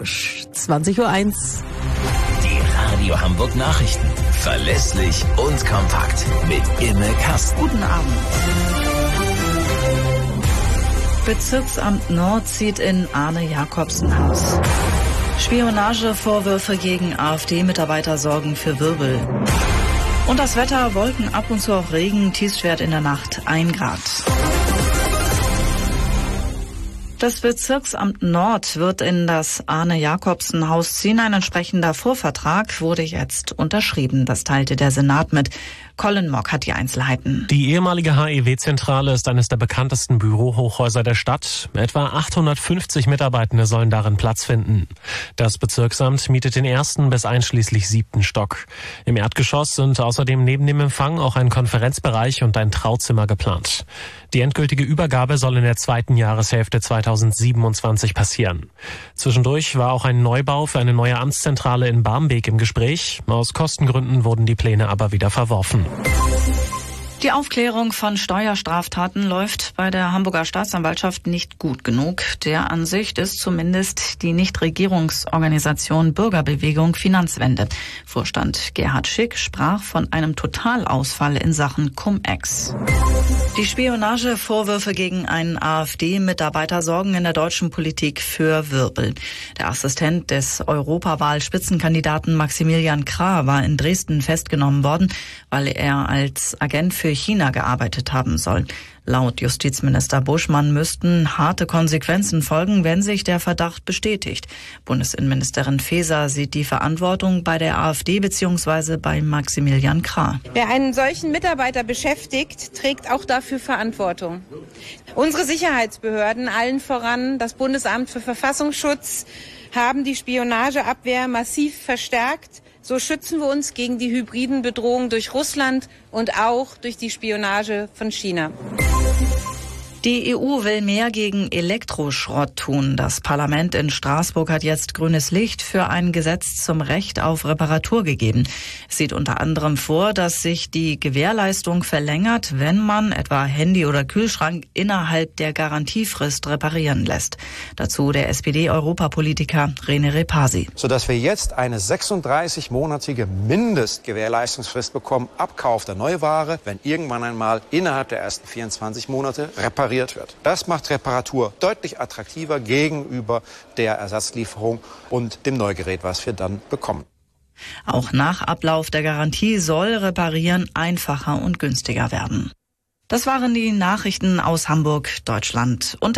Rausch, 20:01 Uhr. Die Radio Hamburg Nachrichten. Verlässlich und kompakt. Mit Imme Kasten. Guten Abend. Bezirksamt Nord zieht in Arne Jacobsen Haus. Spionagevorwürfe gegen AfD-Mitarbeiter sorgen für Wirbel. Und das Wetter, Wolken, ab und zu auch Regen, Tiefstwert in der Nacht 1 Grad. Das Bezirksamt Nord wird in das Arne-Jacobsen-Haus ziehen. Ein entsprechender Vorvertrag wurde jetzt unterschrieben. Das teilte der Senat mit. Colin Mock hat die Einzelheiten. Die ehemalige HEW-Zentrale ist eines der bekanntesten Bürohochhäuser der Stadt. Etwa 850 Mitarbeitende sollen darin Platz finden. Das Bezirksamt mietet den 1. bis einschließlich 7. Stock. Im Erdgeschoss sind außerdem neben dem Empfang auch ein Konferenzbereich und ein Trauzimmer geplant. Die endgültige Übergabe soll in der 2. Jahreshälfte 2027 passieren. Zwischendurch war auch ein Neubau für eine neue Amtszentrale in Barmbek im Gespräch. Aus Kostengründen wurden die Pläne aber wieder verworfen. Die Aufklärung von Steuerstraftaten läuft bei der Hamburger Staatsanwaltschaft nicht gut genug. Der Ansicht ist zumindest die Nichtregierungsorganisation Bürgerbewegung Finanzwende. Vorstand Gerhard Schick sprach von einem Totalausfall in Sachen Cum-Ex. Die Spionagevorwürfe gegen einen AfD-Mitarbeiter sorgen in der deutschen Politik für Wirbel. Der Assistent des Europawahl-Spitzenkandidaten Maximilian Krah war in Dresden festgenommen worden, weil er als Agent für China gearbeitet haben soll. Laut Justizminister Buschmann müssten harte Konsequenzen folgen, wenn sich der Verdacht bestätigt. Bundesinnenministerin Faeser sieht die Verantwortung bei der AfD bzw. bei Maximilian Krah. Wer einen solchen Mitarbeiter beschäftigt, trägt auch dafür Verantwortung. Unsere Sicherheitsbehörden, allen voran das Bundesamt für Verfassungsschutz, haben die Spionageabwehr massiv verstärkt. So schützen wir uns gegen die hybriden Bedrohungen durch Russland und auch durch die Spionage von China. Die EU will mehr gegen Elektroschrott tun. Das Parlament in Straßburg hat jetzt grünes Licht für ein Gesetz zum Recht auf Reparatur gegeben. Es sieht unter anderem vor, dass sich die Gewährleistung verlängert, wenn man etwa Handy oder Kühlschrank innerhalb der Garantiefrist reparieren lässt. Dazu der SPD-Europapolitiker René Repasi. Sodass wir jetzt eine 36-monatige Mindestgewährleistungsfrist bekommen, Abkauf der Neuware, wenn irgendwann einmal innerhalb der ersten 24 Monate repariert wird. Das macht Reparatur deutlich attraktiver gegenüber der Ersatzlieferung und dem Neugerät, was wir dann bekommen. Auch nach Ablauf der Garantie soll Reparieren einfacher und günstiger werden. Das waren die Nachrichten aus Hamburg, Deutschland. Und